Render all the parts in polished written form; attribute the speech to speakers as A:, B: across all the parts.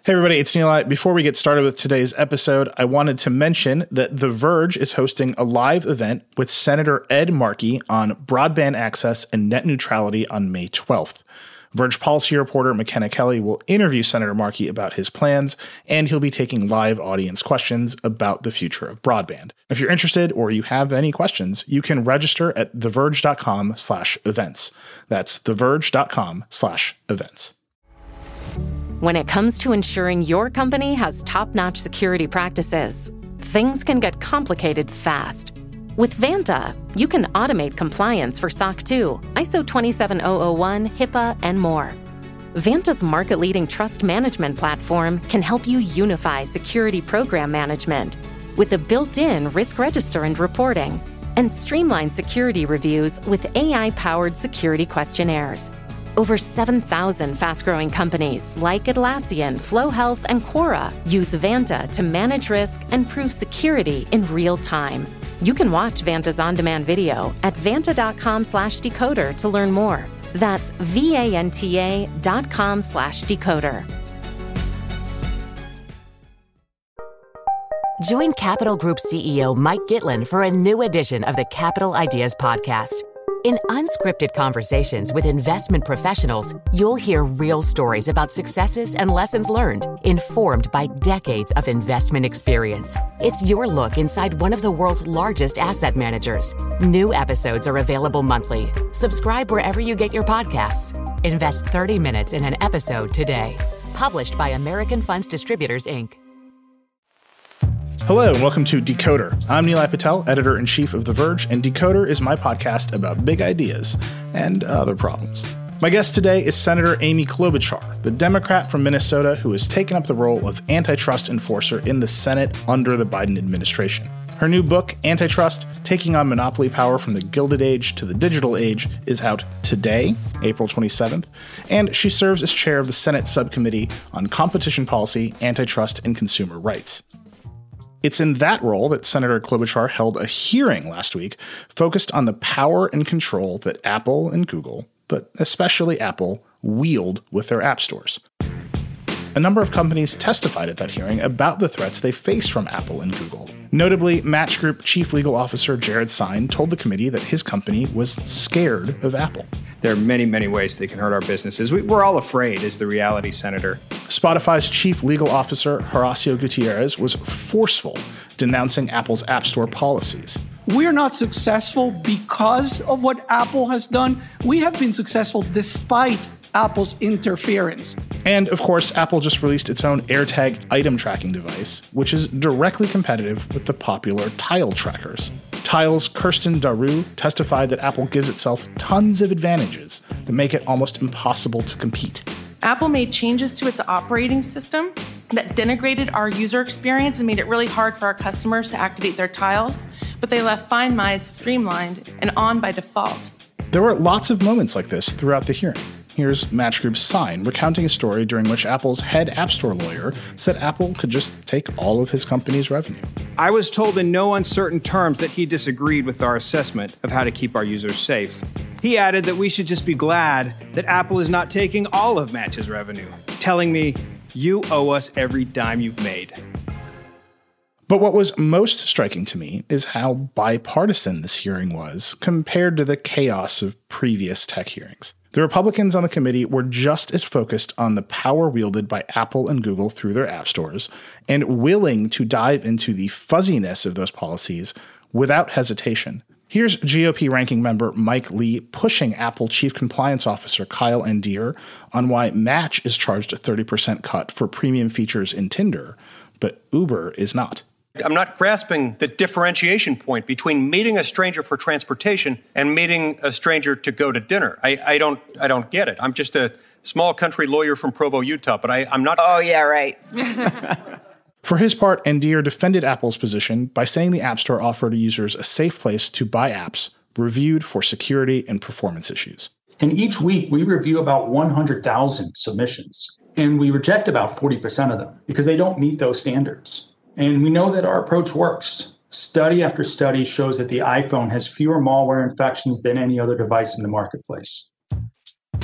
A: Hey everybody, it's Neil. Before we get started with today's episode, I wanted to mention that The Verge is hosting a live event with Senator Ed Markey on broadband access and net neutrality on May 12th. Verge policy reporter McKenna Kelly will interview Senator Markey about his plans, and he'll be taking live audience questions about the future of broadband. If you're interested or you have any questions, you can register at theverge.com/events. That's theverge.com/events.
B: When it comes to ensuring your company has top-notch security practices, things can get complicated fast. With Vanta, you can automate compliance for SOC 2, ISO 27001, HIPAA, and more. Vanta's market-leading trust management platform can help you unify security program management with a built-in risk register and reporting, and streamline security reviews with AI-powered security questionnaires. Over 7,000 fast-growing companies like Atlassian, Flow Health, and Quora use Vanta to manage risk and prove security in real time. You can watch Vanta's on-demand video at vanta.com/decoder to learn more. That's vanta.com/decoder.
C: Join Capital Group CEO Mike Gitlin for a new edition of the Capital Ideas Podcast. In unscripted conversations with investment professionals, you'll hear real stories about successes and lessons learned, informed by decades of investment experience. It's your look inside one of the world's largest asset managers. New episodes are available monthly. Subscribe wherever you get your podcasts. Invest 30 minutes in an episode today. Published by American Funds Distributors, Inc.
A: Hello and welcome to Decoder. I'm Nilay Patel, editor-in-chief of The Verge, and Decoder is my podcast about big ideas and other problems. My guest today is Senator Amy Klobuchar, the Democrat from Minnesota who has taken up the role of antitrust enforcer in the Senate under the Biden administration. Her new book, Antitrust: Taking on Monopoly Power from the Gilded Age to the Digital Age, is out today, April 27th, and she serves as chair of the Senate Subcommittee on Competition Policy, Antitrust, and Consumer Rights. It's in that role that Senator Klobuchar held a hearing last week focused on the power and control that Apple and Google, but especially Apple, wield with their app stores. A number of companies testified at that hearing about the threats they face from Apple and Google. Notably, Match Group Chief Legal Officer Jared Sine told the committee that his company was scared of Apple.
D: There are many, many ways they can hurt our businesses. We're all afraid, is the reality, Senator.
A: Spotify's Chief Legal Officer Horacio Gutierrez was forceful, denouncing Apple's App Store policies.
E: We're not successful because of what Apple has done. We have been successful despite Apple's interference.
A: And, of course, Apple just released its own AirTag item tracking device, which is directly competitive with the popular Tile trackers. Tile's Kirsten Daru testified that Apple gives itself tons of advantages that make it almost impossible to compete.
F: Apple made changes to its operating system that denigrated our user experience and made it really hard for our customers to activate their Tiles, but they left Find My streamlined and on by default.
A: There were lots of moments like this throughout the hearing. Here's Match Group's Sine recounting a story during which Apple's head App Store lawyer said Apple could just take all of his company's revenue.
D: I was told in no uncertain terms that he disagreed with our assessment of how to keep our users safe. He added that we should just be glad that Apple is not taking all of Match's revenue, telling me, you owe us every dime you've made.
A: But what was most striking to me is how bipartisan this hearing was compared to the chaos of previous tech hearings. The Republicans on the committee were just as focused on the power wielded by Apple and Google through their app stores and willing to dive into the fuzziness of those policies without hesitation. Here's GOP ranking member Mike Lee pushing Apple Chief Compliance Officer Kyle Andier on why Match is charged a 30% cut for premium features in Tinder, but Uber is not.
G: I'm not grasping the differentiation point between meeting a stranger for transportation and meeting a stranger to go to dinner. I don't get it. I'm just a small country lawyer from Provo, Utah, but I'm not.
H: Oh, yeah, right.
A: For his part, Andier defended Apple's position by saying the App Store offered users a safe place to buy apps reviewed for security and performance issues.
I: And each week we review about 100,000 submissions, and we reject about 40% of them because they don't meet those standards. And we know that our approach works. Study after study shows that the iPhone has fewer malware infections than any other device in the marketplace.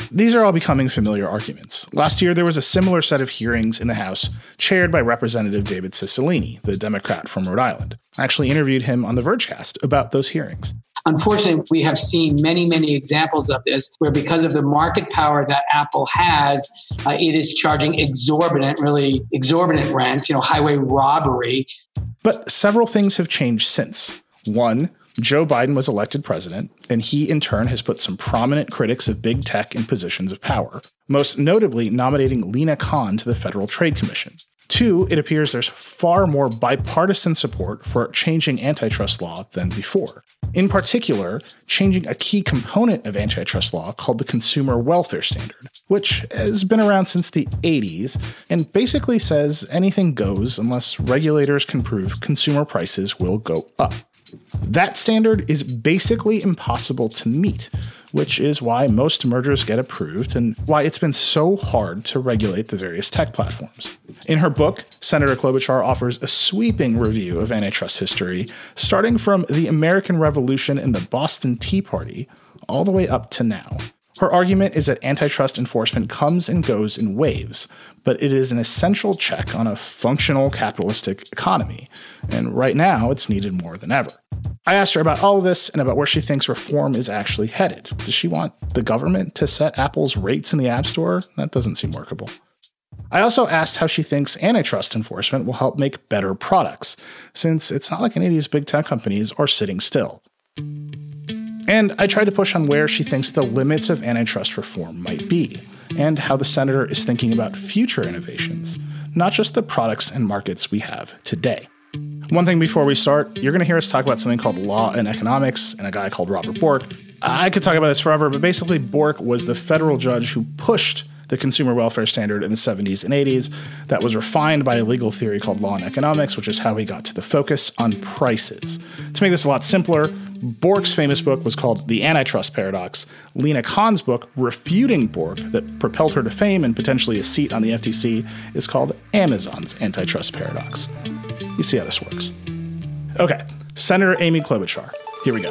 A: These are all becoming familiar arguments. Last year, there was a similar set of hearings in the House, chaired by Representative David Cicilline, the Democrat from Rhode Island. I actually interviewed him on the Vergecast about those hearings.
H: Unfortunately, we have seen many, many examples of this, where because of the market power that Apple has, it is charging exorbitant rents, highway robbery.
A: But several things have changed since. One, Joe Biden was elected president, and he in turn has put some prominent critics of big tech in positions of power, most notably nominating Lina Khan to the Federal Trade Commission. Two, it appears there's far more bipartisan support for changing antitrust law than before. In particular, changing a key component of antitrust law called the Consumer Welfare Standard, which has been around since the 80s and basically says anything goes unless regulators can prove consumer prices will go up. That standard is basically impossible to meet, which is why most mergers get approved and why it's been so hard to regulate the various tech platforms. In her book, Senator Klobuchar offers a sweeping review of antitrust history, starting from the American Revolution and the Boston Tea Party, all the way up to now. Her argument is that antitrust enforcement comes and goes in waves, but it is an essential check on a functional capitalistic economy, and right now it's needed more than ever. I asked her about all of this and about where she thinks reform is actually headed. Does she want the government to set Apple's rates in the App Store? That doesn't seem workable. I also asked how she thinks antitrust enforcement will help make better products, since it's not like any of these big tech companies are sitting still. And I tried to push on where she thinks the limits of antitrust reform might be, and how the senator is thinking about future innovations, not just the products and markets we have today. One thing before we start, you're going to hear us talk about something called law and economics and a guy called Robert Bork. I could talk about this forever, but basically Bork was the federal judge who pushed the Consumer Welfare Standard in the 70s and 80s that was refined by a legal theory called law and economics, which is how he got to the focus on prices. To make this a lot simpler, Bork's famous book was called The Antitrust Paradox. Lina Khan's book, refuting Bork, that propelled her to fame and potentially a seat on the FTC, is called Amazon's Antitrust Paradox. You see how this works. Okay, Senator Amy Klobuchar. Here we go.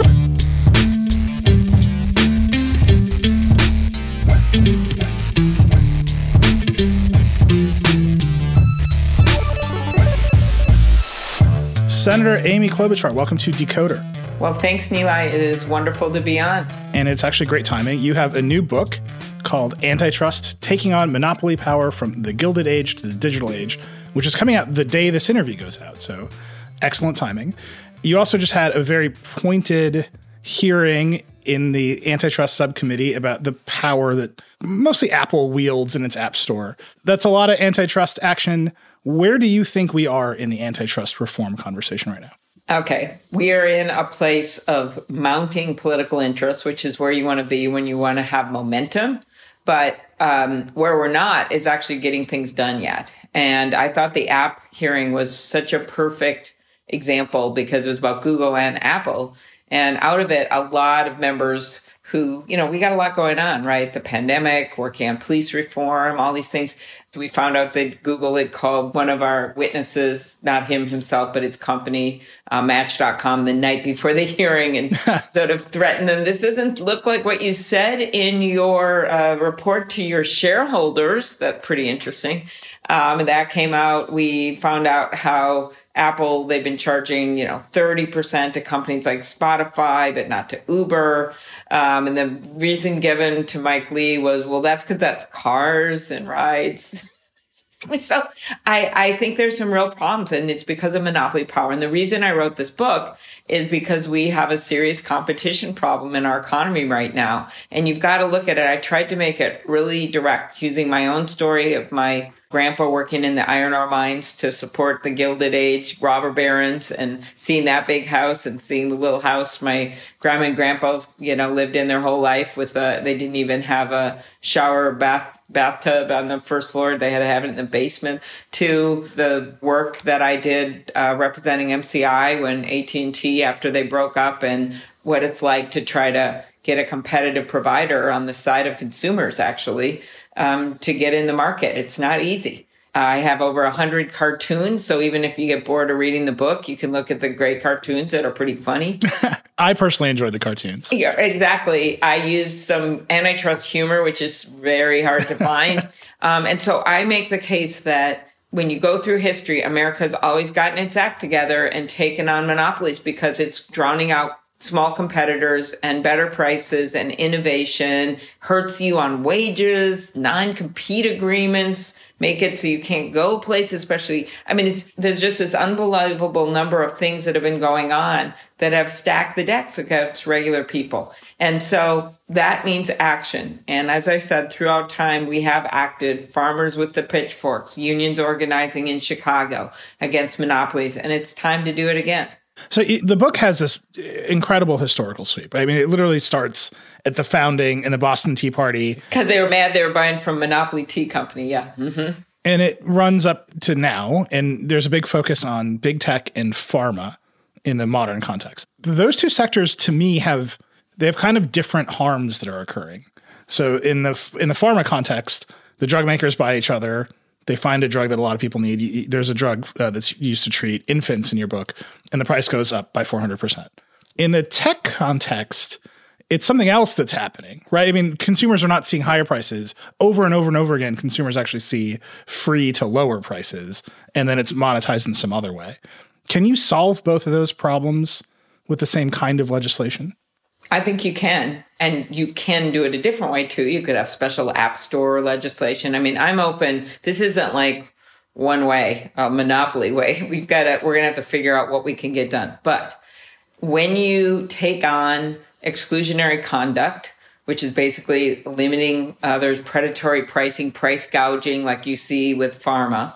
A: Senator Amy Klobuchar, welcome to Decoder.
J: Well, thanks, Nilay. It is wonderful to be on. And
A: it's actually great timing. You have a new book called Antitrust, Taking on Monopoly Power from the Gilded Age to the Digital Age, which is coming out the day this interview goes out. So excellent timing. You also just had a very pointed hearing in the antitrust subcommittee about the power that mostly Apple wields in its app store. That's a lot of antitrust action. Where do you think we are in the antitrust reform conversation right now?
J: Okay. We are in a place of mounting political interest, which is where you want to be when you want to have momentum. But where we're not is actually getting things done yet. And I thought the app hearing was such a perfect example because it was about Google and Apple. And out of it, a lot of members who, we got a lot going on, right? The pandemic, working on police reform, all these things. We found out that Google had called one of our witnesses, not him himself, but his company, Match.com, the night before the hearing and sort of threatened them. This doesn't look like what you said in your report to your shareholders. That's pretty interesting. And that came out. We found out how Apple, they've been charging, 30% to companies like Spotify, but not to Uber. And the reason given to Mike Lee was, well, that's because that's cars and rides. So I think there's some real problems, and it's because of monopoly power. And the reason I wrote this book is because we have a serious competition problem in our economy right now. And you've got to look at it. I tried to make it really direct using my own story of my grandpa working in the iron ore mines to support the Gilded Age robber barons, and seeing that big house and seeing the little house my grandma and grandpa, lived in their whole life with they didn't even have a shower or bathtub on the first floor. They had to have it in the basement. To the work that I did representing MCI when AT&T, after they broke up, and what it's like to try to get a competitive provider on the side of consumers, actually, to get in the market. It's not easy. I have over 100 cartoons, so even if you get bored of reading the book, you can look at the great cartoons that are pretty funny.
A: I personally enjoyed the cartoons.
J: Yeah, exactly. I used some antitrust humor, which is very hard to find. And so I make the case that when you go through history, America's always gotten its act together and taken on monopolies because it's drowning out small competitors and better prices and innovation, hurts you on wages, non-compete agreements, make it so you can't go places, especially, there's just this unbelievable number of things that have been going on that have stacked the decks against regular people. And so that means action. And as I said, throughout time, we have acted, farmers with the pitchforks, unions organizing in Chicago against monopolies, and it's time to do it again.
A: So the book has this incredible historical sweep. I mean, it literally starts at the founding and the Boston Tea Party.
J: Because they were mad they were buying from Monopoly Tea Company, yeah. Mm-hmm.
A: And it runs up to now, and there's a big focus on big tech and pharma in the modern context. Those two sectors, to me, have kind of different harms that are occurring. So in the pharma context, the drug makers buy each other. They find a drug that a lot of people need. There's a drug that's used to treat infants in your book, and the price goes up by 400%. In the tech context, it's something else that's happening, right? I mean, consumers are not seeing higher prices. Over and over and over again, consumers actually see free to lower prices, and then it's monetized in some other way. Can you solve both of those problems with the same kind of legislation?
J: I think you can, and you can do it a different way too. You could have special app store legislation. I mean, I'm open. This isn't like one way, a monopoly way. We're going to have to figure out what we can get done. But when you take on exclusionary conduct, which is basically limiting others, predatory pricing, price gouging, like you see with pharma,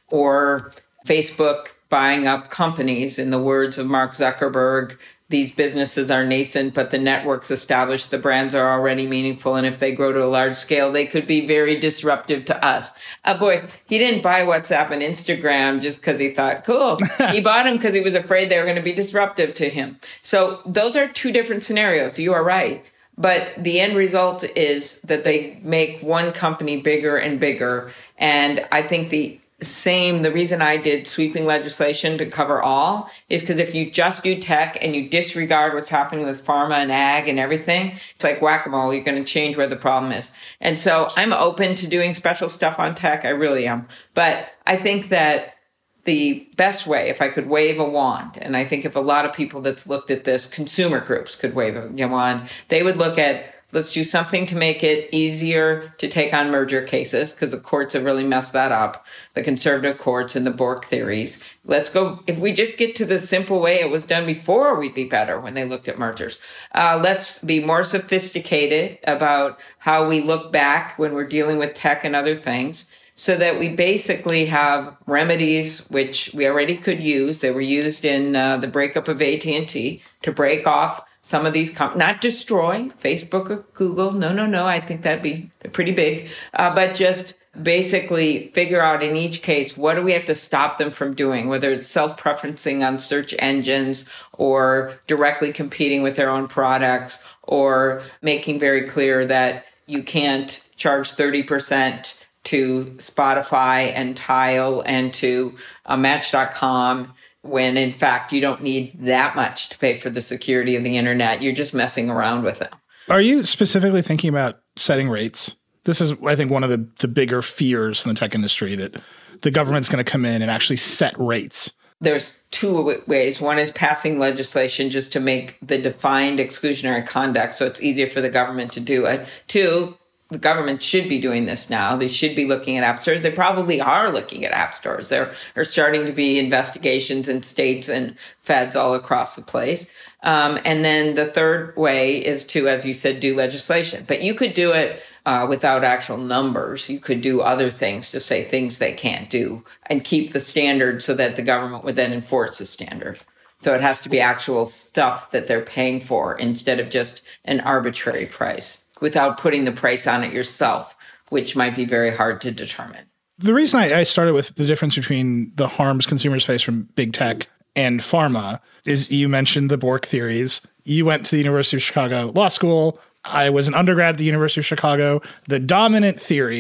J: or Facebook buying up companies, in the words of Mark Zuckerberg, these businesses are nascent, but the networks established, the brands are already meaningful. And if they grow to a large scale, they could be very disruptive to us. Boy, he didn't buy WhatsApp and Instagram just because he thought, cool. He bought them because he was afraid they were going to be disruptive to him. So those are two different scenarios. You are right. But the end result is that they make one company bigger and bigger. And I think the reason I did sweeping legislation to cover all is because if you just do tech and you disregard what's happening with pharma and ag and everything, it's like whack-a-mole. You're going to change where the problem is. And so I'm open to doing special stuff on tech. I really am. But I think that the best way, if I could wave a wand, and I think if a lot of people that's looked at this, consumer groups could wave a wand, they would look at, let's do something to make it easier to take on merger cases, because the courts have really messed that up, the conservative courts and the Bork theories. Let's go, if we just get to the simple way it was done before, we'd be better when they looked at mergers. Let's be more sophisticated about how we look back when we're dealing with tech and other things, so that we basically have remedies which we already could use. They were used in the breakup of AT&T to break off some of these, not destroy Facebook or Google. No. I think that'd be pretty big. But just basically figure out in each case, what do we have to stop them from doing, whether it's self-preferencing on search engines or directly competing with their own products, or making very clear that you can't charge 30% to Spotify and Tile and to Match.com, when in fact you don't need that much to pay for the security of the internet. You're just messing around with it.
A: Are you specifically thinking about setting rates? This is, I think, one of the bigger fears in the tech industry, that the government's going to come in and actually set rates.
J: There's two ways. One is passing legislation just to make the defined exclusionary conduct so it's easier for the government to do it. Two, the government should be doing this now. They should be looking at app stores. They probably are looking at app stores. There are starting to be investigations in states and feds all across the place. And then the third way is to, as you said, do legislation. But you could do it without actual numbers. You could do other things to say things they can't do and keep the standard so that the government would then enforce the standard. So it has to be actual stuff that they're paying for instead of just an arbitrary price, without putting the price on it yourself, which might be very hard to determine.
A: The reason I started with the difference between the harms consumers face from big tech and pharma is you mentioned the Bork theories. You went to the University of Chicago Law School. I was an undergrad at the University of Chicago. The dominant theory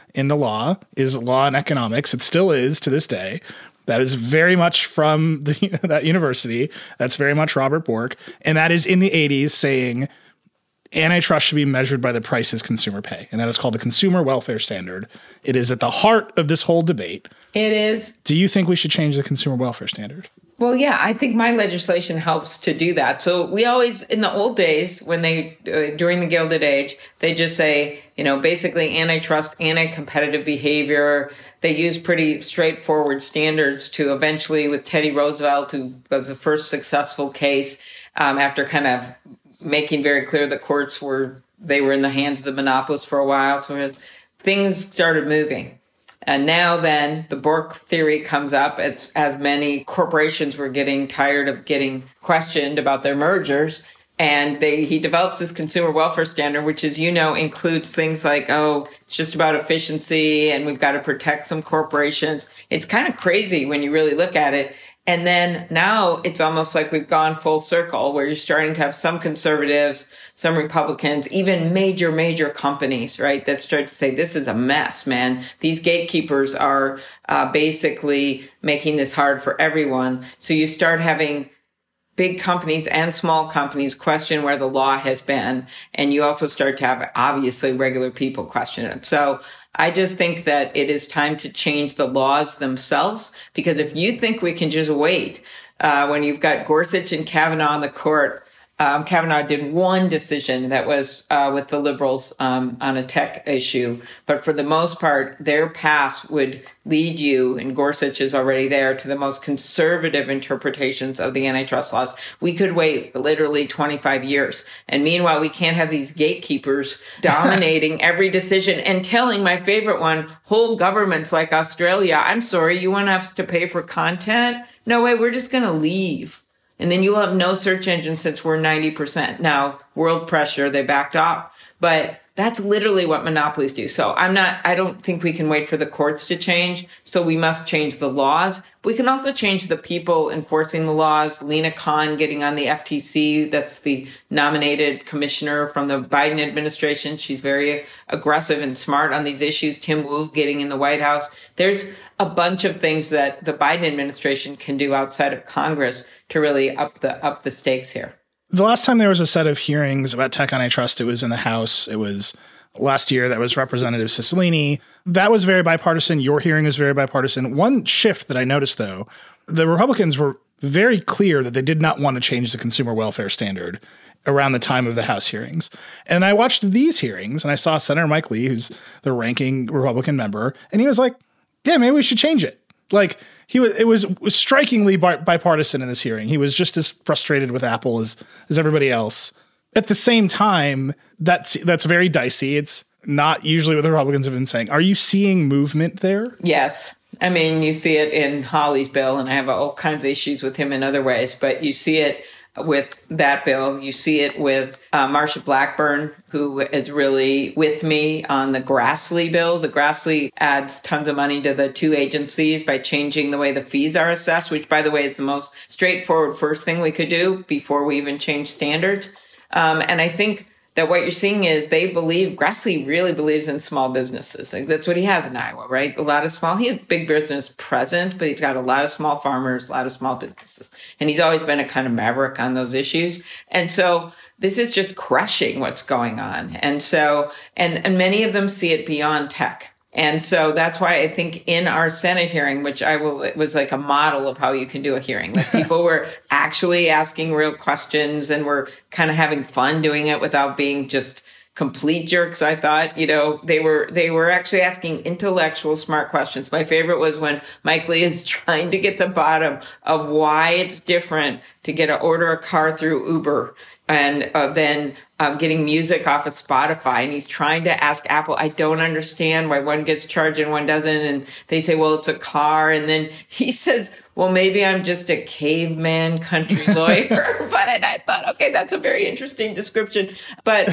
A: in the law is law and economics. It still is to this day. That is very much from that university. That's very much Robert Bork. And that is in the 80s saying antitrust should be measured by the prices consumers pay. And that is called the Consumer Welfare Standard. It is at the heart of this whole debate.
J: It is.
A: Do you think we should change the Consumer Welfare Standard?
J: Well, yeah, I think my legislation helps to do that. So we always, in the old days, when during the Gilded Age, they just say, basically antitrust, anti-competitive behavior. They use pretty straightforward standards to eventually, with Teddy Roosevelt, who was the first successful case, after kind of making very clear the courts were in the hands of the monopolists for a while. So things started moving. And now then the Bork theory comes up as many corporations were getting tired of getting questioned about their mergers. And he develops this consumer welfare standard, which, as you know, includes things like, it's just about efficiency and we've got to protect some corporations. It's kind of crazy when you really look at it. And then now it's almost like we've gone full circle where you're starting to have some conservatives, some Republicans, even major companies, right, that start to say, this is a mess, man. These gatekeepers are basically making this hard for everyone. So you start having big companies and small companies question where the law has been. And you also start to have, obviously, regular people question it. So I just think that it is time to change the laws themselves, because if you think we can just wait, when you've got Gorsuch and Kavanaugh on the court, Kavanaugh did one decision that was with the liberals on a tech issue. But for the most part, their pass would lead you, and Gorsuch is already there, to the most conservative interpretations of the antitrust laws. We could wait literally 25 years. And meanwhile, we can't have these gatekeepers dominating every decision and telling, my favorite one, whole governments like Australia, I'm sorry, you want us to pay for content? No way, we're just going to leave. And then you will have no search engine since we're 90%. Now, world pressure, they backed off. But that's literally what monopolies do. So I don't think we can wait for the courts to change. So we must change the laws. We can also change the people enforcing the laws. Lena Khan getting on the FTC. That's the nominated commissioner from the Biden administration. She's very aggressive and smart on these issues. Tim Wu getting in the White House. There's a bunch of things that the Biden administration can do outside of Congress to really up the stakes here.
A: The last time there was a set of hearings about tech antitrust, it was in the House. It was last year. That was Representative Cicilline. That was very bipartisan. Your hearing is very bipartisan. One shift that I noticed, though, the Republicans were very clear that they did not want to change the consumer welfare standard around the time of the House hearings. And I watched these hearings, and I saw Senator Mike Lee, who's the ranking Republican member, and he was like, yeah, maybe we should change it. Like, it was strikingly bipartisan in this hearing. He was just as frustrated with Apple as everybody else. At the same time, that's very dicey. It's not usually what the Republicans have been saying. Are you seeing movement there?
J: Yes. I mean, you see it in Hawley's bill, and I have all kinds of issues with him in other ways, but you see it with that bill. You see it with Marsha Blackburn, who is really with me on the Grassley bill. The Grassley adds tons of money to the two agencies by changing the way the fees are assessed, which, by the way, is the most straightforward first thing we could do before we even change standards. And I think that what you're seeing is Grassley really believes in small businesses. Like, that's what he has in Iowa, right? He has big business present, but he's got a lot of small farmers, a lot of small businesses. And he's always been a kind of maverick on those issues. And so this is just crushing what's going on. And so, and many of them see it beyond tech. And so that's why I think in our Senate hearing, it was like a model of how you can do a hearing. Like, people were actually asking real questions and were kind of having fun doing it without being just complete jerks. I thought, they were actually asking intellectual, smart questions. My favorite was when Mike Lee is trying to get the bottom of why it's different to order a car through Uber and then getting music off of Spotify. And he's trying to ask Apple, I don't understand why one gets charged and one doesn't. And they say, well, it's a car. And then he says, well, maybe I'm just a caveman country lawyer. But I thought, okay, that's a very interesting description. But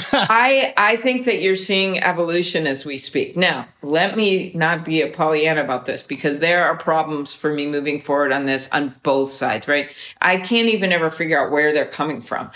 J: I think that you're seeing evolution as we speak. Now, let me not be a Pollyanna about this, because there are problems for me moving forward on this on both sides, right? I can't even ever figure out where they're coming from. At the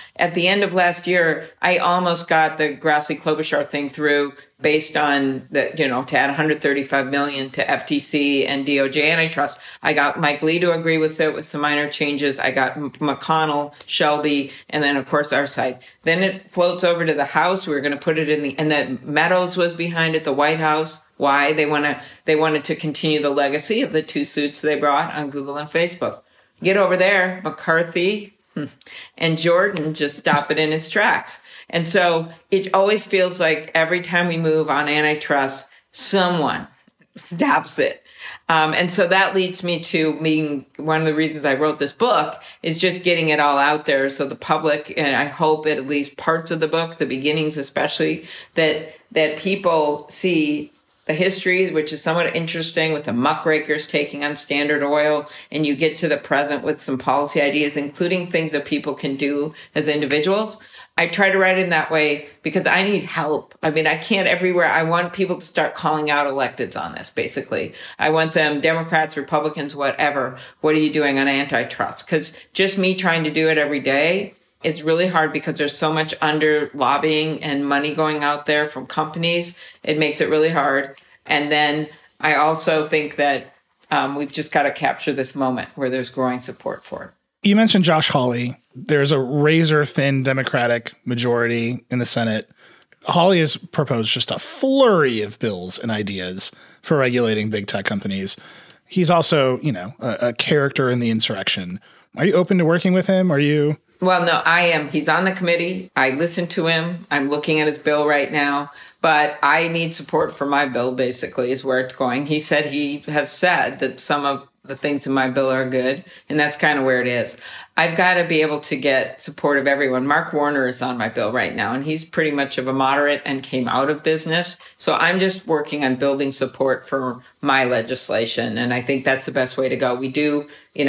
J: end of last year, I almost got the Grassley-Klobuchar thing through based on the, to add $135 million to FTC and DOJ antitrust. I got Mike Lee to agree with it with some minor changes. I got McConnell, Shelby, and then of course our side. Then it floats over to the House. We were going to put it and that Meadows was behind it, the White House. Why? They wanted to continue the legacy of the 2 suits they brought on Google and Facebook. Get over there, McCarthy and Jordan just stop it in its tracks. And so it always feels like every time we move on antitrust, someone stops it. And so that leads me to being one of the reasons I wrote this book is just getting it all out there so the public, and I hope at least parts of the book, the beginnings especially, that people see the history, which is somewhat interesting with the muckrakers taking on Standard Oil, and you get to the present with some policy ideas, including things that people can do as individuals. I try to write in that way because I need help. I mean, I can't everywhere. I want people to start calling out electeds on this, basically. I want them, Democrats, Republicans, whatever. What are you doing on antitrust? Because just me trying to do it every day, it's really hard because there's so much under lobbying and money going out there from companies. It makes it really hard. And then I also think that we've just got to capture this moment where there's growing support for it.
A: You mentioned Josh Hawley. There's a razor-thin Democratic majority in the Senate. Hawley has proposed just a flurry of bills and ideas for regulating big tech companies. He's also, a character in the insurrection. Are you open to working with him?
J: Well, no, I am. He's on the committee. I listen to him. I'm looking at his bill right now. But I need support for my bill, basically, is where it's going. He has said that some of the things in my bill are good, and that's kind of where it is. I've got to be able to get support of everyone. Mark Warner is on my bill right now, and he's pretty much of a moderate and came out of business. So I'm just working on building support for my legislation, and I think that's the best way to go. We do,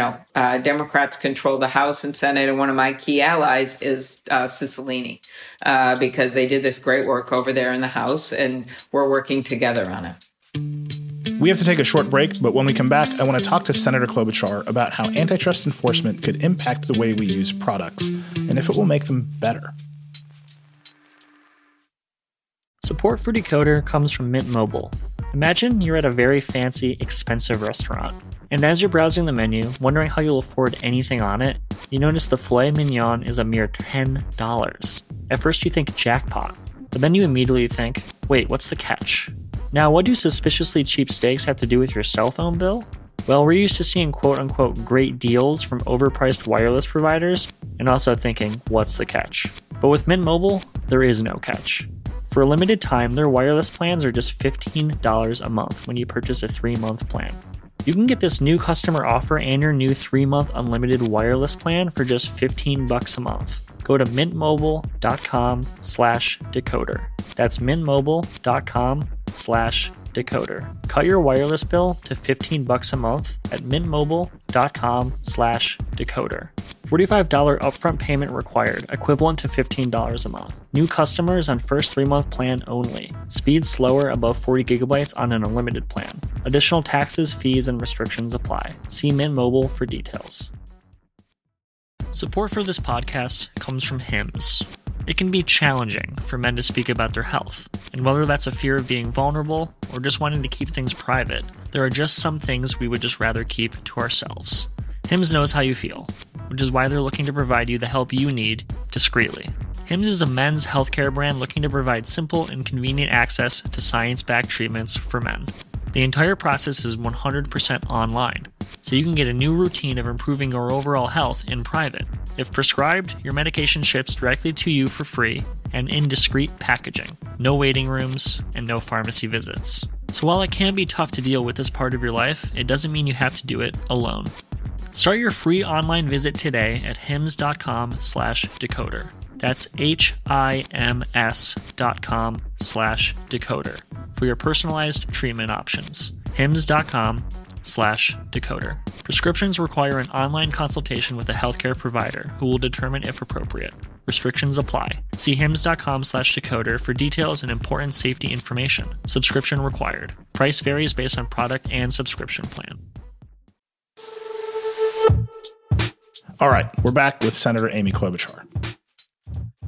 J: Democrats control the House and Senate, and one of my key allies is Cicilline, because they did this great work over there in the House, and we're working together on it.
A: We have to take a short break, but when we come back, I want to talk to Senator Klobuchar about how antitrust enforcement could impact the way we use products and if it will make them better.
K: Support for Decoder comes from Mint Mobile. Imagine you're at a very fancy, expensive restaurant, and as you're browsing the menu, wondering how you'll afford anything on it, you notice the filet mignon is a mere $10. At first you think jackpot, but then you immediately think, wait, what's the catch? Now, what do suspiciously cheap steaks have to do with your cell phone bill? Well, we're used to seeing quote-unquote great deals from overpriced wireless providers and also thinking, what's the catch? But with Mint Mobile, there is no catch. For a limited time, their wireless plans are just $15 a month when you purchase a 3-month plan. You can get this new customer offer and your new 3-month unlimited wireless plan for just $15 a month. Go to mintmobile.com/decoder. That's mintmobile.com/decoder. Cut your wireless bill to $15 a month at mintmobile.com/decoder. $45 upfront payment required, equivalent to $15 a month. New customers on first 3-month plan only. Speed slower above 40 gigabytes on an unlimited plan. Additional taxes, fees, and restrictions apply. See Mint Mobile for details. Support for this podcast comes from Hims. It can be challenging for men to speak about their health, and whether that's a fear of being vulnerable or just wanting to keep things private, there are just some things we would just rather keep to ourselves. Hims knows how you feel, which is why they're looking to provide you the help you need discreetly. Hims is a men's healthcare brand looking to provide simple and convenient access to science-backed treatments for men. The entire process is 100% online, so you can get a new routine of improving your overall health in private. If prescribed, your medication ships directly to you for free and in discreet packaging. No waiting rooms and no pharmacy visits. So while it can be tough to deal with this part of your life, it doesn't mean you have to do it alone. Start your free online visit today at hims.com/decoder. That's HIMS.com/decoder for your personalized treatment options. hims.com/decoder. Prescriptions require an online consultation with a healthcare provider who will determine if appropriate. Restrictions apply. See hims.com/decoder for details and important safety information. Subscription required. Price varies based on product and subscription plan.
A: All right, we're back with Senator Amy Klobuchar.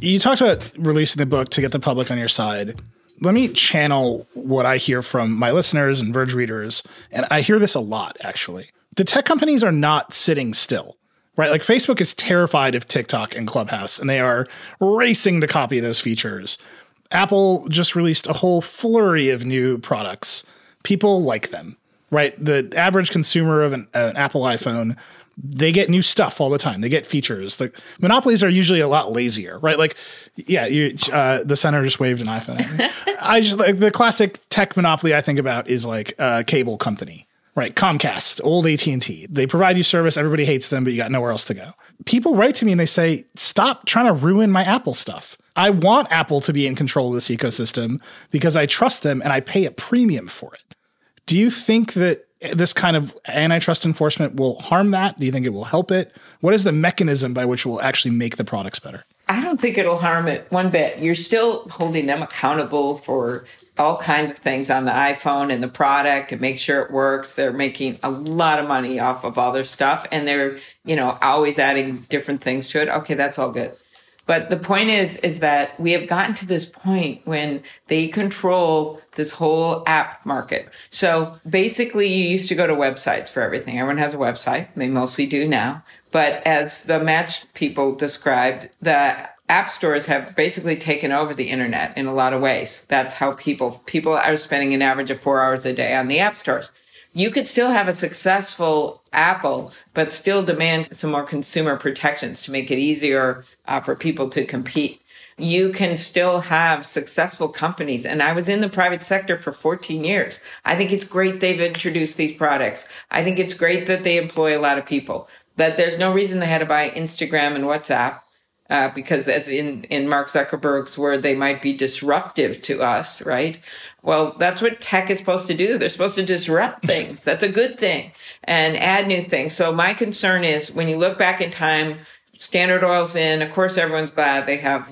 A: You talked about releasing the book to get the public on your side. Let me channel what I hear from my listeners and Verge readers, and I hear this a lot, actually. The tech companies are not sitting still, right? Like Facebook is terrified of TikTok and Clubhouse, and they are racing to copy those features. Apple just released a whole flurry of new products. People like them, right? The average consumer of an Apple iPhone, they get new stuff all the time. They get features. The monopolies are usually a lot lazier, right? Like, yeah, the senator just waved an iPhone at me. I just like the classic tech monopoly I think about is like a cable company, right? Comcast, old AT&T. They provide you service. Everybody hates them, but you got nowhere else to go. People write to me and they say, stop trying to ruin my Apple stuff. I want Apple to be in control of this ecosystem because I trust them and I pay a premium for it. Do you think that this kind of antitrust enforcement will harm that? Do you think it will help it? What is the mechanism by which it will actually make the products better?
J: I don't think it'll harm it one bit. You're still holding them accountable for all kinds of things on the iPhone and the product to make sure it works. They're making a lot of money off of all their stuff, and they're, always adding different things to it. Okay, that's all good. But the point is that we have gotten to this point when they control this whole app market. So basically, you used to go to websites for everything. Everyone has a website. They mostly do now. But as the Match people described, the app stores have basically taken over the internet in a lot of ways. That's how people are spending an average of 4 hours a day on the app stores. You could still have a successful Apple, but still demand some more consumer protections to make it easier for people to compete. You can still have successful companies. And I was in the private sector for 14 years. I think it's great they've introduced these products. I think it's great that they employ a lot of people. That there's no reason they had to buy Instagram and WhatsApp. Because as in Mark Zuckerberg's word, they might be disruptive to us, right? Well, that's what tech is supposed to do. They're supposed to disrupt things. That's a good thing and add new things. So my concern is when you look back in time, Standard Oil's in, of course, everyone's glad they have,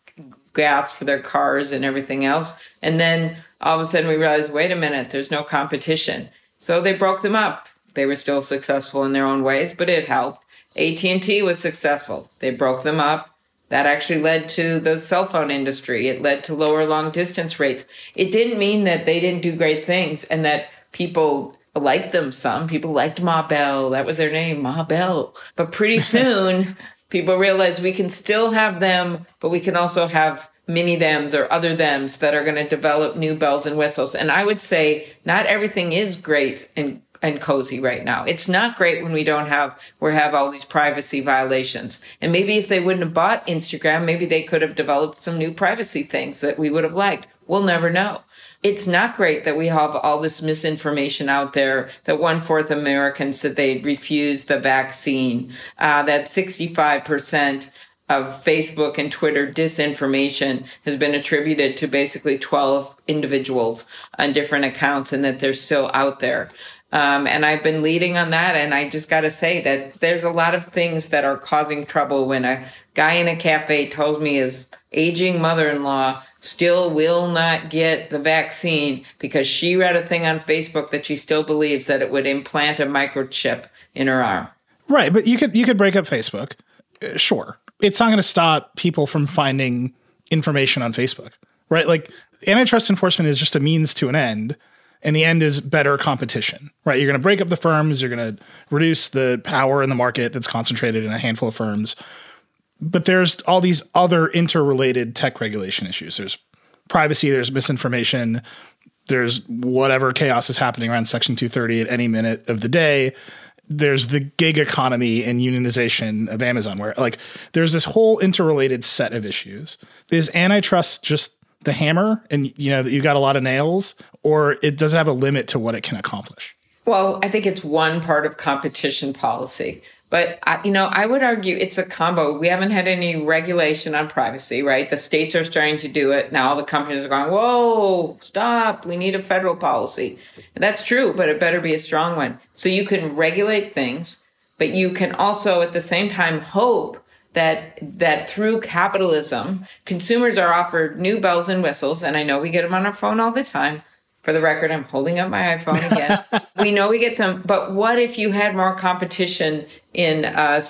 J: gas for their cars and everything else. And then all of a sudden we realize, wait a minute, there's no competition. So they broke them up. They were still successful in their own ways, but it helped. AT&T was successful. They broke them up. That actually led to the cell phone industry. It led to lower long distance rates. It didn't mean that they didn't do great things and that people liked them some. People liked Ma Bell. That was their name, Ma Bell. But pretty soon, people realized we can still have them, but we can also have mini thems or other thems that are going to develop new bells and whistles. And I would say not everything is great and cozy right now. It's not great when we have all these privacy violations. And maybe if they wouldn't have bought Instagram, maybe they could have developed some new privacy things that we would have liked. We'll never know. It's not great that we have all this misinformation out there, that 1/4 Americans said they'd refuse the vaccine, that 65% of Facebook and Twitter disinformation has been attributed to basically 12 individuals on different accounts and that they're still out there. And I've been leading on that. And I just got to say that there's a lot of things that are causing trouble when a guy in a cafe tells me his aging mother-in-law still will not get the vaccine because she read a thing on Facebook that she still believes that it would implant a microchip in her arm.
A: Right. But you could break up Facebook. Sure. It's not going to stop people from finding information on Facebook, right? Like antitrust enforcement is just a means to an end. And the end is better competition, right? You're going to break up the firms. You're going to reduce the power in the market that's concentrated in a handful of firms. But there's all these other interrelated tech regulation issues. There's privacy. There's misinformation. There's whatever chaos is happening around Section 230 at any minute of the day. There's the gig economy and unionization of Amazon, where like there's this whole interrelated set of issues. Is antitrust just the hammer and that you got a lot of nails, or it does have a limit to what it can accomplish?
J: Well, I think it's one part of competition policy, but I would argue it's a combo. We haven't had any regulation on privacy, right? The states are starting to do it. Now all the companies are going, whoa, stop. We need a federal policy. And that's true, but it better be a strong one. So you can regulate things, but you can also at the same time hope that through capitalism, consumers are offered new bells and whistles, and I know we get them on our phone all the time, For the record, I'm holding up my iPhone again. We know we get them, but what if you had more competition in,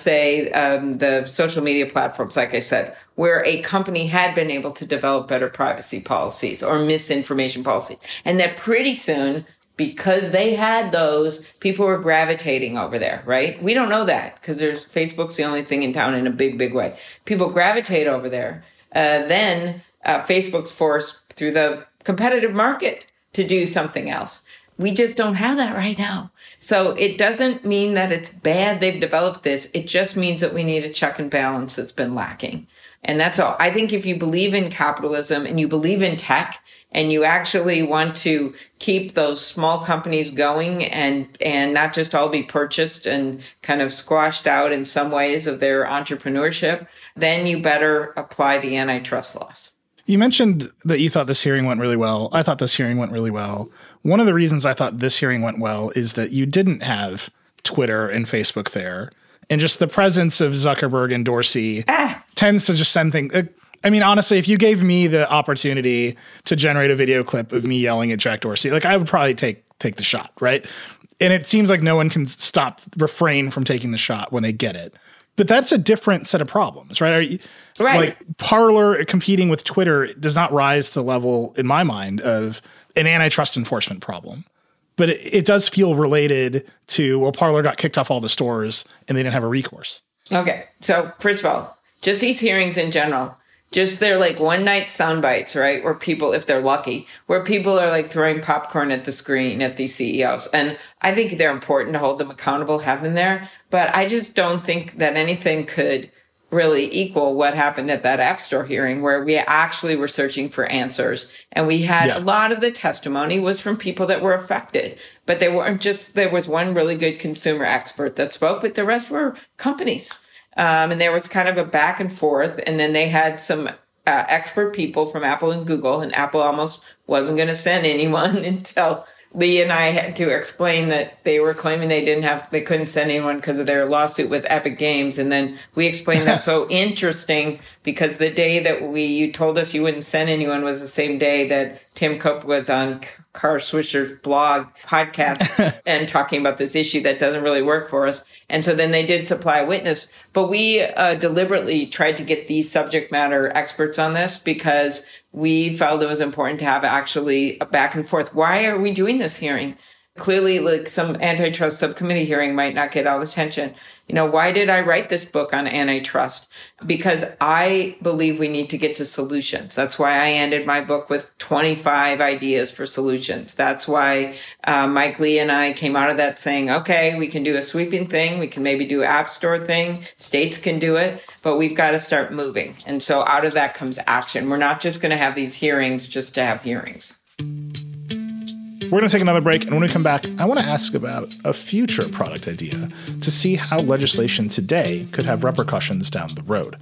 J: the social media platforms, like I said, where a company had been able to develop better privacy policies or misinformation policies, and that pretty soon, because they had those, people were gravitating over there, right? We don't know that because Facebook's the only thing in town in a big, big way. People gravitate over there. Then Facebook's forced through the competitive market to do something else. We just don't have that right now. So it doesn't mean that it's bad they've developed this. It just means that we need a check and balance that's been lacking. And that's all. I think if you believe in capitalism and you believe in tech and you actually want to keep those small companies going and not just all be purchased and kind of squashed out in some ways of their entrepreneurship, then you better apply the antitrust laws.
A: You mentioned that you thought this hearing went really well. I thought this hearing went really well. One of the reasons I thought this hearing went well is that you didn't have Twitter and Facebook there. And just the presence of Zuckerberg and Dorsey tends to just send things. I mean, honestly, if you gave me the opportunity to generate a video clip of me yelling at Jack Dorsey, like I would probably take the shot, right? And it seems like no one can refrain from taking the shot when they get it. But that's a different set of problems, right?
J: Right.
A: Like Parler competing with Twitter does not rise to the level, in my mind, of an antitrust enforcement problem. But it does feel related to, well, Parler got kicked off all the stores and they didn't have a recourse.
J: Okay. So first of all, just these hearings in general, just they're like one night sound bites, right? Where people, if they're lucky, where people are like throwing popcorn at the screen at these CEOs. And I think they're important to hold them accountable, have them there. But I just don't think that anything could really equal what happened at that App Store hearing, where we actually were searching for answers. And we had a lot of the testimony was from people that were affected, but they weren't just, there was one really good consumer expert that spoke, but the rest were companies. And there was kind of a back and forth. And then they had some expert people from Apple and Google, and Apple almost wasn't going to send anyone until Lee and I had to explain that they were claiming they couldn't send anyone because of their lawsuit with Epic Games. And then we explained that's so interesting because the day that you told us you wouldn't send anyone was the same day that Tim Cook was on Car Swisher's blog podcast and talking about this issue that doesn't really work for us. And so then they did supply a witness. But we deliberately tried to get these subject matter experts on this because we felt it was important to have actually a back and forth. Why are we doing this hearing? Clearly, like some antitrust subcommittee hearing might not get all the attention. You know, why did I write this book on antitrust? Because I believe we need to get to solutions. That's why I ended my book with 25 ideas for solutions. That's why Mike Lee and I came out of that saying, okay, we can do a sweeping thing. We can maybe do an App Store thing. States can do it, but we've got to start moving. And so out of that comes action. We're not just going to have these hearings just to have hearings.
A: We're going to take another break, and when we come back, I want to ask about a future product idea to see how legislation today could have repercussions down the road.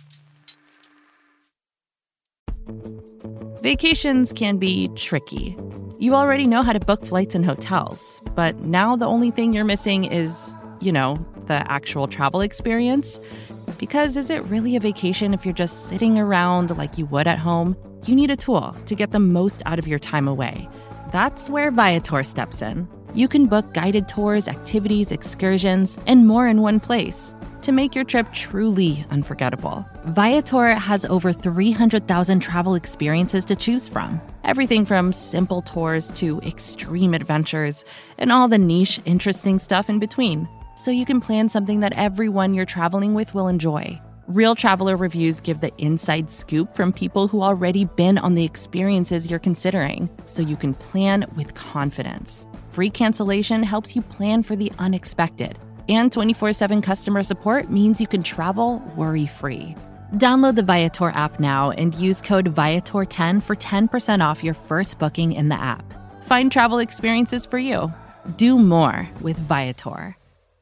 L: Vacations can be tricky. You already know how to book flights and hotels, but now the only thing you're missing is, the actual travel experience. Because is it really a vacation if you're just sitting around like you would at home? You need a tool to get the most out of your time away. That's where Viator steps in. You can book guided tours, activities, excursions, and more in one place to make your trip truly unforgettable. Viator has over 300,000 travel experiences to choose from. Everything from simple tours to extreme adventures and all the niche, interesting stuff in between. So you can plan something that everyone you're traveling with will enjoy. Real traveler reviews give the inside scoop from people who already been on the experiences you're considering, so you can plan with confidence. Free cancellation helps you plan for the unexpected. And 24/7 customer support means you can travel worry-free. Download the Viator app now and use code Viator10 for 10% off your first booking in the app. Find travel experiences for you. Do more with Viator.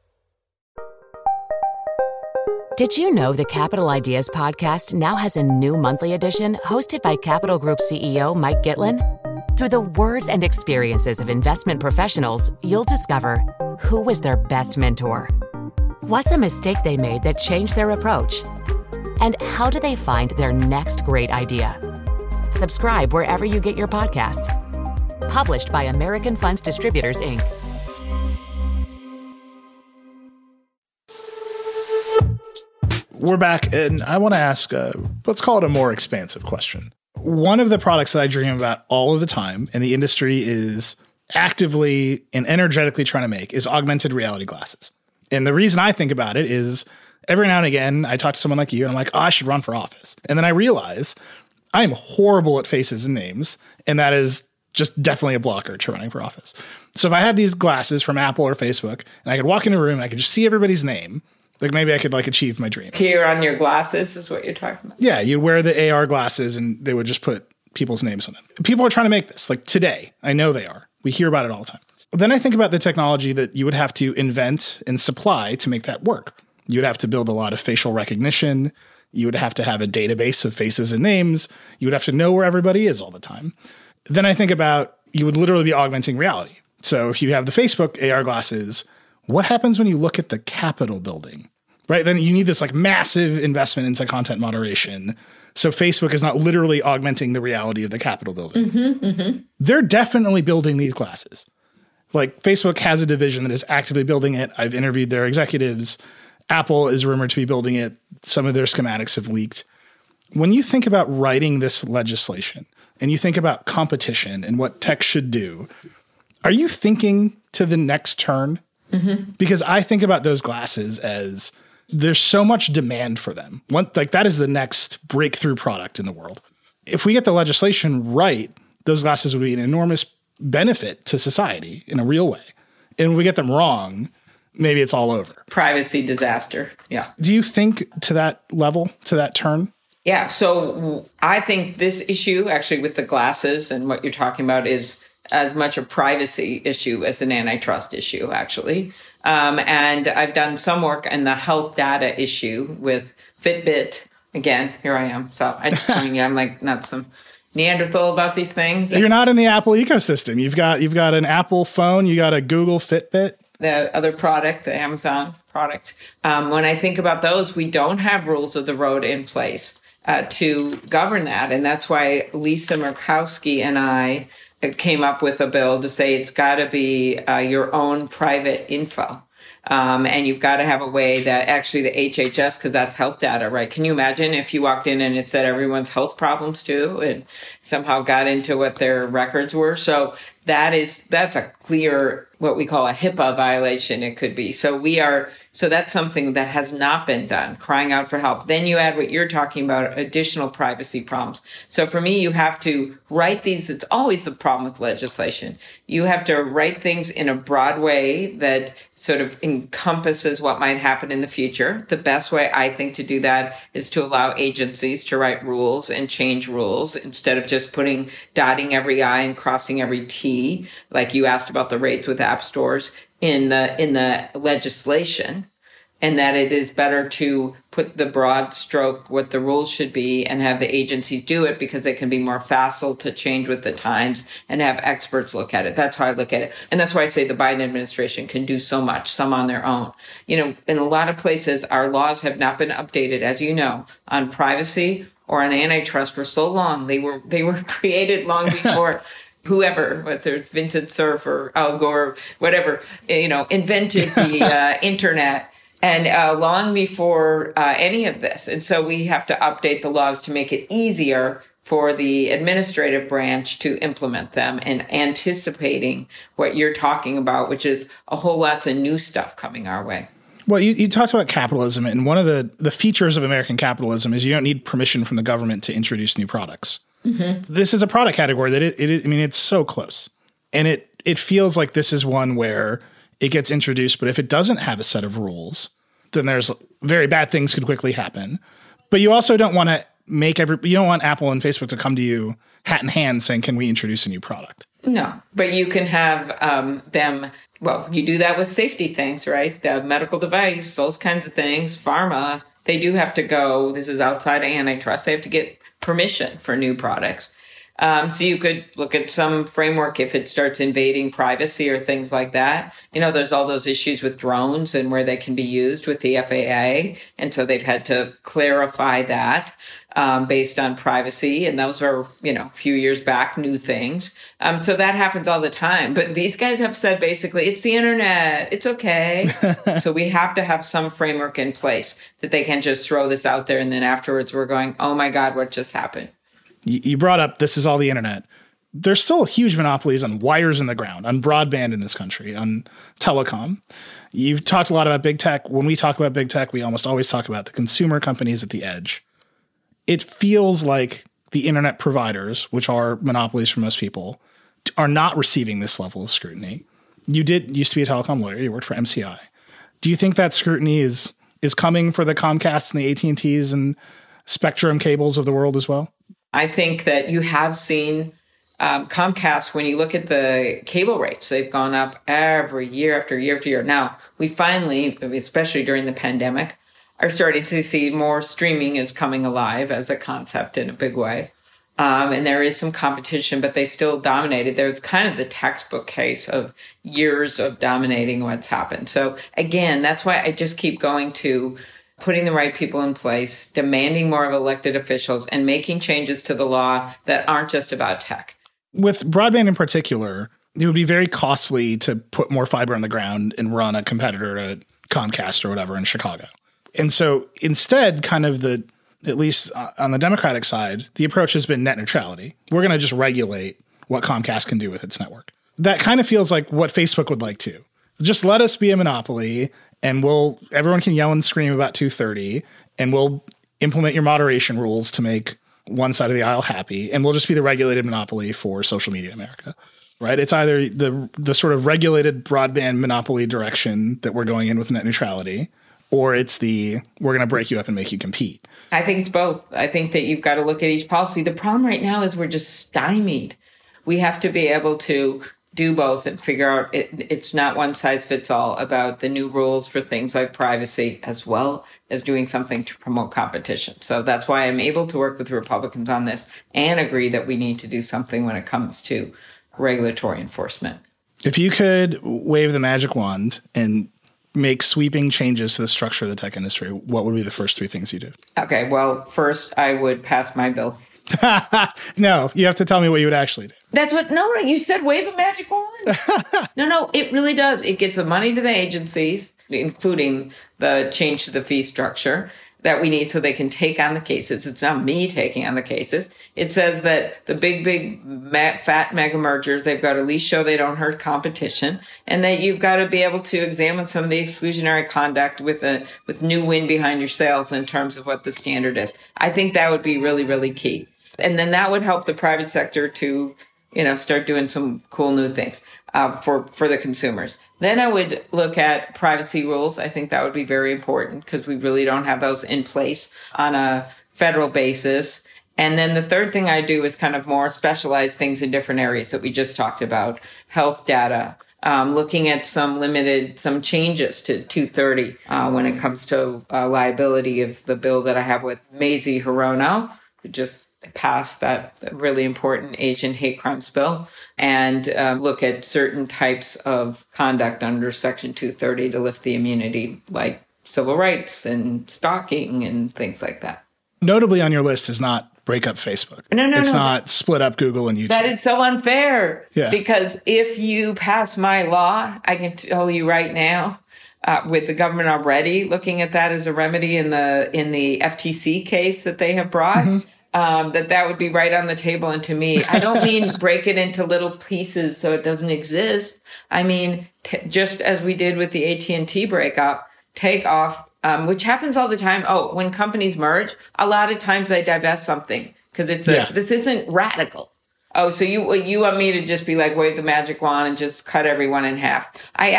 C: Did you know the Capital Ideas podcast now has a new monthly edition hosted by Capital Group CEO Mike Gitlin? Through the words and experiences of investment professionals, you'll discover who was their best mentor, what's a mistake they made that changed their approach, and how do they find their next great idea. Subscribe wherever you get your podcasts. Published by American Funds Distributors, Inc.
A: We're back, and I want to ask, let's call it a more expansive question. One of the products that I dream about all of the time, and the industry is actively and energetically trying to make, is augmented reality glasses. And the reason I think about it is every now and again, I talk to someone like you, and I'm like, oh, I should run for office. And then I realize I am horrible at faces and names, and that is just definitely a blocker to running for office. So if I had these glasses from Apple or Facebook, and I could walk in a room and I could just see everybody's name, like maybe I could achieve my dream.
J: Here on your glasses is what you're talking about.
A: Yeah, you wear the AR glasses and they would just put people's names on them. People are trying to make this today. I know they are. We hear about it all the time. Then I think about the technology that you would have to invent and supply to make that work. You would have to build a lot of facial recognition. You would have to have a database of faces and names. You would have to know where everybody is all the time. Then I think about you would literally be augmenting reality. So if you have the Facebook AR glasses, what happens when you look at the Capitol building, right? Then you need this massive investment into content moderation. So Facebook is not literally augmenting the reality of the Capitol building. They're definitely building these glasses. Facebook has a division that is actively building it. I've interviewed their executives. Apple is rumored to be building it. Some of their schematics have leaked. When you think about writing this legislation and you think about competition and what tech should do, are you thinking to the next turn? Because I think about those glasses as there's so much demand for them. That is the next breakthrough product in the world. If we get the legislation right, those glasses would be an enormous benefit to society in a real way. And when we get them wrong, maybe it's all over.
J: Privacy disaster. Yeah.
A: Do you think to that level, to that turn?
J: Yeah. So I think this issue actually with the glasses and what you're talking about is as much a privacy issue as an antitrust issue, actually. And I've done some work in the health data issue with Fitbit. Again, here I am. So I'm not some Neanderthal about these things.
A: You're not in the Apple ecosystem. You've got an Apple phone. You got a Google Fitbit.
J: The other product, the Amazon product. When I think about those, we don't have rules of the road in place to govern that. And that's why Lisa Murkowski and I came up with a bill to say it's got to be your own private info. And you've got to have a way that actually the HHS, because that's health data, right? Can you imagine if you walked in and it said everyone's health problems too and somehow got into what their records were? So that's a clear, what we call a HIPAA violation. It could be. So that's something that has not been done, crying out for help. Then you add what you're talking about, additional privacy problems. So for me, you have to write these. It's always the problem with legislation. You have to write things in a broad way that sort of encompasses what might happen in the future. The best way I think to do that is to allow agencies to write rules and change rules instead of just dotting every I and crossing every T, like you asked about the rates with app stores in the legislation, and that it is better to put the broad stroke what the rules should be and have the agencies do it because they can be more facile to change with the times and have experts look at it. That's how I look at it. And that's why I say the Biden administration can do so much, some on their own. In a lot of places, our laws have not been updated, as you know, on privacy or on antitrust for so long. They were created long before whoever, whether it's Vincent Cerf or Al Gore, whatever, invented the internet, and long before any of this. And so we have to update the laws to make it easier for the administrative branch to implement them and anticipating what you're talking about, which is a whole lot of new stuff coming our way.
A: Well, you talked about capitalism, and one of the features of American capitalism is you don't need permission from the government to introduce new products. This is a product category that it's so close. And it feels like this is one where it gets introduced, but if it doesn't have a set of rules, then there's very bad things could quickly happen. But you also don't want to you don't want Apple and Facebook to come to you hat in hand saying, can we introduce a new product?
J: No, but you can have them. Well, you do that with safety things, right? The medical device, those kinds of things, pharma, they do have to go. This is outside of antitrust. They have to get permission for new products. So you could look at some framework if it starts invading privacy or things like that. There's all those issues with drones and where they can be used with the FAA. And so they've had to clarify that. based on privacy. And those are, a few years back, new things. So that happens all the time. But these guys have said basically, it's the internet. It's okay. So we have to have some framework in place that they can just throw this out there. And then afterwards we're going, oh my God, what just happened?
A: You brought up, this is all the internet. There's still huge monopolies on wires in the ground, on broadband in this country, on telecom. You've talked a lot about big tech. When we talk about big tech, we almost always talk about the consumer companies at the edge. It feels like the internet providers, which are monopolies for most people, are not receiving this level of scrutiny. You used to be a telecom lawyer. You worked for MCI. Do you think that scrutiny is coming for the Comcasts and the AT&Ts and Spectrum cables of the world as well?
J: I think that you have seen Comcast, when you look at the cable rates, they've gone up every year after year after year. Now, we finally, especially during the pandemic, are starting to see more streaming is coming alive as a concept in a big way. And there is some competition, but they still dominated. They're kind of the textbook case of years of dominating what's happened. So again, that's why I just keep going to putting the right people in place, demanding more of elected officials, and making changes to the law that aren't just about tech.
A: With broadband in particular, it would be very costly to put more fiber on the ground and run a competitor to Comcast or whatever in Chicago. And so instead, kind of at least on the Democratic side, the approach has been net neutrality. We're going to just regulate what Comcast can do with its network. That kind of feels like what Facebook would like to. Just let us be a monopoly, and everyone can yell and scream about 230, and we'll implement your moderation rules to make one side of the aisle happy, and we'll just be the regulated monopoly for social media in America, right? It's either the sort of regulated broadband monopoly direction that we're going in with net neutrality, or it's we're going to break you up and make you compete.
J: I think it's both. I think that you've got to look at each policy. The problem right now is we're just stymied. We have to be able to do both and figure out it's not one size fits all about the new rules for things like privacy, as well as doing something to promote competition. So that's why I'm able to work with Republicans on this and agree that we need to do something when it comes to regulatory enforcement.
A: If you could wave the magic wand and make sweeping changes to the structure of the tech industry, what would be the first 3 things you do?
J: Okay, well, first I would pass my bill.
A: No, you have to tell me what you would actually do.
J: That's what, no, you said wave a magic wand. No, it really does. It gets the money to the agencies, including the change to the fee structure that we need so they can take on the cases. It's not me taking on the cases. It says that the big, fat mega mergers, they've got to at least show they don't hurt competition, and that you've got to be able to examine some of the exclusionary conduct with new wind behind your sails in terms of what the standard is. I think that would be really, really key. And then that would help the private sector to, start doing some cool new things for the consumers. Then I would look at privacy rules. I think that would be very important because we really don't have those in place on a federal basis. And then the third thing I do is kind of more specialized things in different areas that we just talked about, health data, looking at some changes to 230 when it comes to liability is the bill that I have with Mazie Hirono, who just passed that really important Asian hate crimes bill, and look at certain types of conduct under Section 230 to lift the immunity, like civil rights and stalking and things like that.
A: Notably on your list is not break up Facebook. It's not split up Google and YouTube.
J: That is so unfair.
A: Yeah.
J: Because if you pass my law, I can tell you right now, with the government already looking at that as a remedy in the FTC case that they have brought, that would be right on the table. And to me, I don't mean break it into little pieces so it doesn't exist. I mean, just as we did with the AT&T breakup, take off, which happens all the time. Oh, when companies merge, a lot of times they divest something because this isn't radical. Oh, so you want me to just be like, wave the magic wand and just cut everyone in half.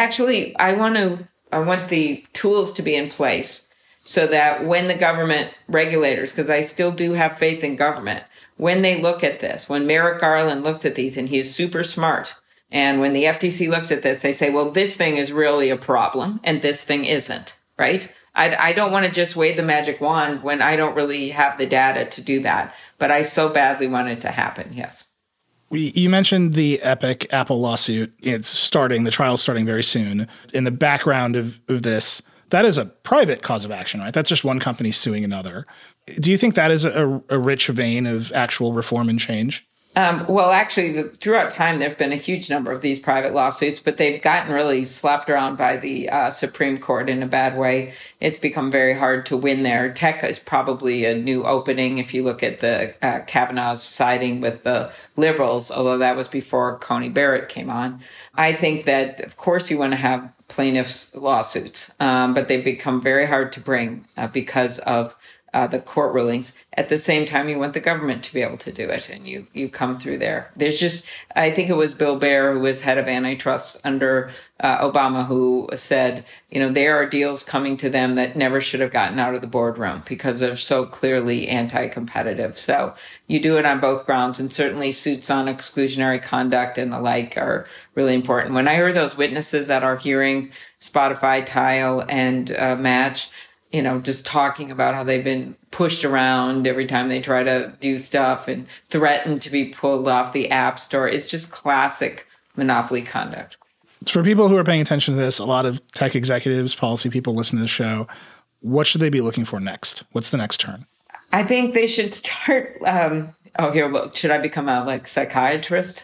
J: I want the tools to be in place so that when the government regulators, because I still do have faith in government, when they look at this, when Merrick Garland looks at these, and he is super smart, and when the FTC looks at this, they say, well, this thing is really a problem and this thing isn't, right? I don't want to just wave the magic wand when I don't really have the data to do that, but I so badly want it to happen, yes.
A: You mentioned the Epic Apple lawsuit. The trial's starting very soon. In the background of this, that is a private cause of action, right? That's just one company suing another. Do you think that is a rich vein of actual reform and change?
J: Well, actually, throughout time, there have been a huge number of these private lawsuits, but they've gotten really slapped around by the Supreme Court in a bad way. It's become very hard to win there. Tech is probably a new opening if you look at the Kavanaugh's siding with the liberals, although that was before Coney Barrett came on. I think that, of course, you want to have plaintiffs' lawsuits, but they've become very hard to bring because of the court rulings. At the same time, you want the government to be able to do it, and you come through there. There's just, I think it was Bill Baer, who was head of antitrust under Obama, who said, there are deals coming to them that never should have gotten out of the boardroom because they're so clearly anti-competitive. So you do it on both grounds, and certainly suits on exclusionary conduct and the like are really important. When I heard those witnesses at our hearing, Spotify, Tile, and Match, just talking about how they've been pushed around every time they try to do stuff and threatened to be pulled off the App Store. It's just classic monopoly conduct.
A: For people who are paying attention to this, a lot of tech executives, policy people listen to the show. What should they be looking for next? What's the next turn?
J: I think they should start. Should I become a psychiatrist?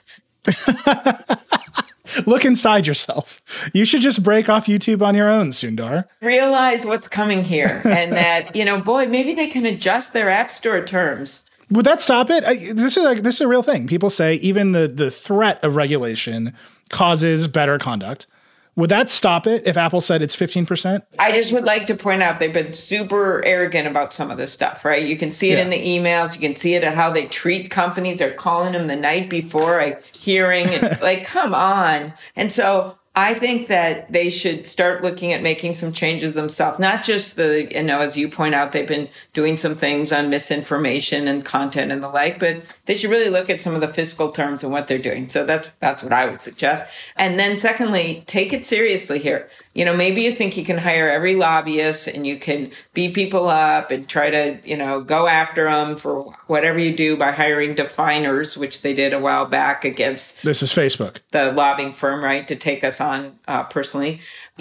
A: Look inside yourself. You should just break off YouTube on your own, Sundar.
J: Realize what's coming here, and that maybe they can adjust their App Store terms.
A: Would that stop it? This is a real thing. People say even the threat of regulation causes better conduct. Would that stop it if Apple said it's 15%?
J: I just would like to point out they've been super arrogant about some of this stuff, right? You can see it in the emails. You can see it in how they treat companies. They're calling them the night before a hearing. And, come on. And so I think that they should start looking at making some changes themselves, not just as you point out, they've been doing some things on misinformation and content and the like, but they should really look at some of the fiscal terms and what they're doing. So that's what I would suggest. And then secondly, take it seriously here. Maybe you think you can hire every lobbyist and you can beat people up and try to, go after them for whatever you do by hiring definers, which they did a while back against.
A: This is Facebook.
J: The lobbying firm, right, to take us on personally.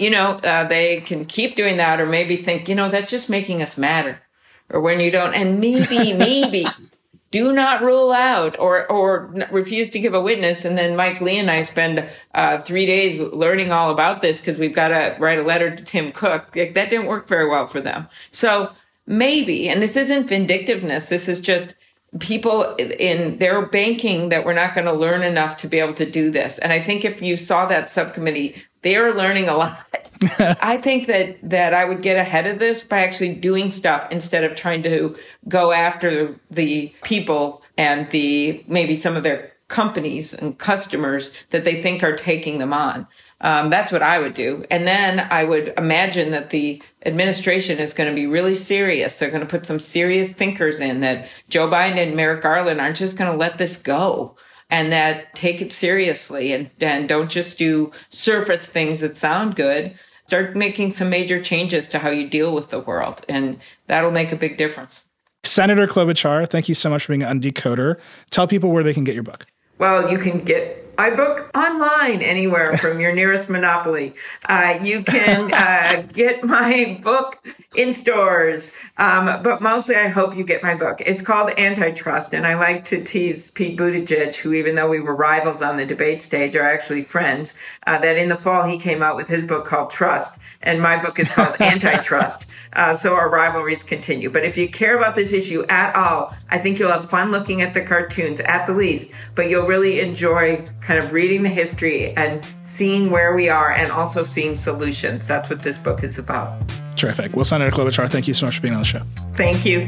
J: They can keep doing that, or maybe think, that's just making us madder. Or when you don't, and maybe do not rule out or refuse to give a witness. And then Mike Lee and I spend 3 days learning all about this because we've got to write a letter to Tim Cook. That didn't work very well for them. So maybe, and this isn't vindictiveness, this is just people in their banking that we're not going to learn enough to be able to do this. And I think if you saw that subcommittee, they are learning a lot. I think that I would get ahead of this by actually doing stuff instead of trying to go after the people and maybe some of their companies and customers that they think are taking them on. That's what I would do. And then I would imagine that the administration is going to be really serious. They're going to put some serious thinkers in, that Joe Biden and Merrick Garland aren't just going to let this go, and that take it seriously and don't just do surface things that sound good. Start making some major changes to how you deal with the world, and that'll make a big difference.
A: Senator Klobuchar, thank you so much for being on Decoder. Tell people where they can get your book.
J: Well, you can get my book online anywhere from your nearest monopoly. You can get my book in stores, but mostly I hope you get my book. It's called Antitrust, and I like to tease Pete Buttigieg, who, even though we were rivals on the debate stage, are actually friends, that in the fall he came out with his book called Trust, and my book is called Antitrust. So our rivalries continue. But if you care about this issue at all, I think you'll have fun looking at the cartoons at the least, but you'll really enjoy kind of reading the history and seeing where we are and also seeing solutions. That's what this book is about.
A: Terrific. Well, Senator Klobuchar, thank you so much for being on the show.
J: Thank you.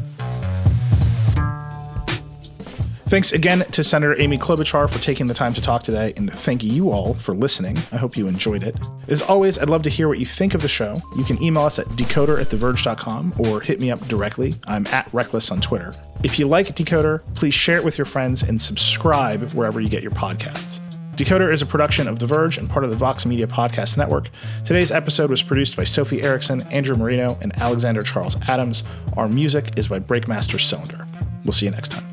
A: Thanks again to Senator Amy Klobuchar for taking the time to talk today, and thank you all for listening. I hope you enjoyed it. As always, I'd love to hear what you think of the show. You can email us at decoder@theverge.com or hit me up directly. I'm @Reckless on Twitter. If you like Decoder, please share it with your friends and subscribe wherever you get your podcasts. Decoder is a production of The Verge and part of the Vox Media Podcast Network. Today's episode was produced by Sophie Erickson, Andrew Marino, and Alexander Charles Adams. Our music is by Breakmaster Cylinder. We'll see you next time.